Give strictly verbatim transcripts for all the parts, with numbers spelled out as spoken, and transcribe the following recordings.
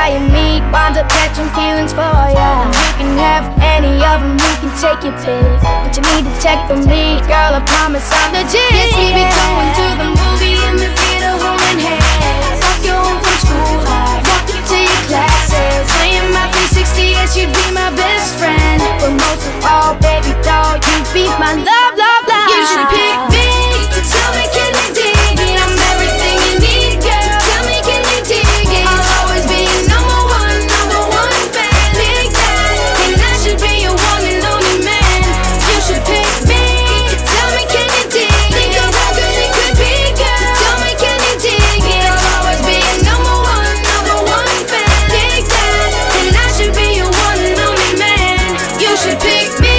guy you meet winds up catching feelings for ya. You can have any of them, you can take your pick, but you need to check for me, girl, I promise I'm legit. Yes, we be going to the movie in the theater, holding hands. Walk you home from school, walk you to your classes. Playing my three sixty, yes, you'd be my best friend. But most of all, baby doll, you be my love, love, love. You should pick me to tell me, can you dig it? I'm everything you need, girl. So tell me, can you dig it? I'll always be your number one, number one fan. Pick that, and I should be your one and only man. You should pick me to tell me, can you dig it? Think of how good it could be, girl. So tell me, can you dig it? I'll always be your number one, number one fan. Pick that, and I should be your one and only man. You should pick me,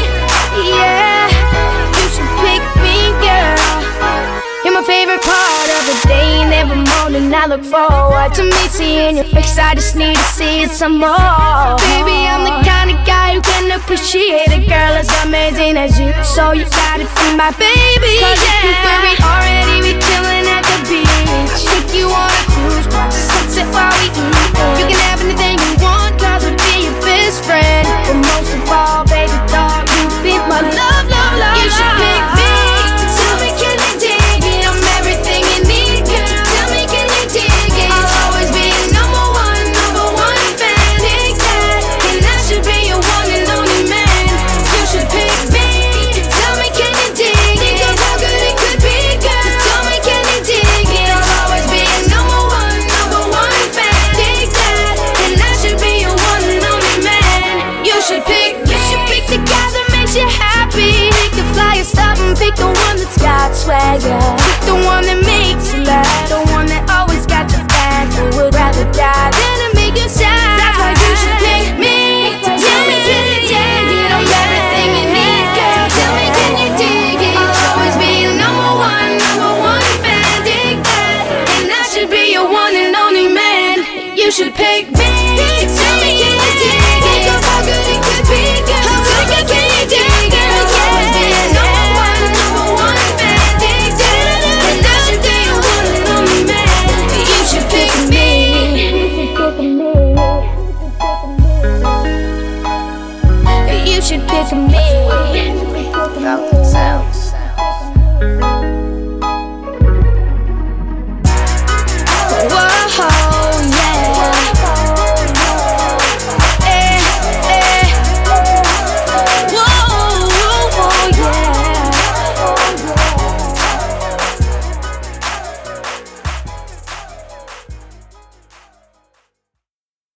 yeah. You should pick me, girl. You're my favorite part of the day, and every morning I look forward to me seeing your face. I just need to see it some more. Baby, I'm the kind of guy who can appreciate a girl as amazing as you. So you gotta be my baby, cause yeah. If you worry already, we chillin' at the beach. Take you on a cruise, watch the sunset while we eat. You can have anything you want, cause I'll be your best friend. But most of all, baby doll, you be my love, love, love. You should pick me to tell me, can you dig it? I'm everything you need, girl. So tell me, can you dig it? I'll always be your number one, number one fan. Pick that, and I should be your one and only man. You should pick me to tell me, can you dig it? Think of how good it could be, girl. So tell me, can you dig it? I'll always be your number one, number one fan. Pick that, and I should be your one and only man. You should pick, you should pick the guy that makes you happy. Pick the flyest stuff and pick the one that's got swagger. Pick the one that makes you laugh, the one that always got your back. Who would rather die than to make you sad? That's why you should pick me. Tell me, can you dig it? I'm everything you need, girl. Tell me, can you dig it? I'll always be your number one, number one fan. Dig that, and I should be your one and only man. You should pick